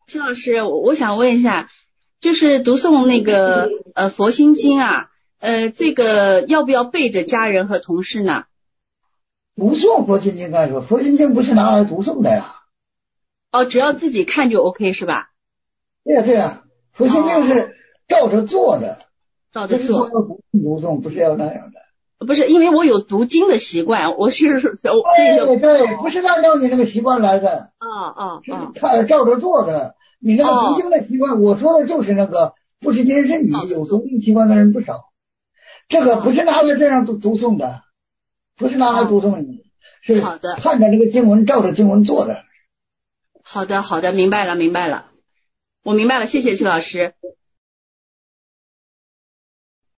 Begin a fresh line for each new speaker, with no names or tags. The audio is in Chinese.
秦老师，我想问一下，就是读诵那个佛心经啊，这个要不要背着家人和同事呢？
读诵佛心经干什么？佛心经不是拿来读诵的呀。
哦，只要自己看就 OK 是吧？
对呀对呀，佛心经是照着做的，不是说
照着做。
要读诵，不是要那样的。
不是，因为我有读经的习惯，我是所以就
对对，不是按照你那个习惯来的，是看照着做的。你那个读经的习惯，我说的就是那个不是今是你有读经习惯的人不少，这个不是拿来这样读诵的，不是拿来读诵的，是看着这个经文照着经文做的。
好的，明白了，我明白了，谢谢齐老师。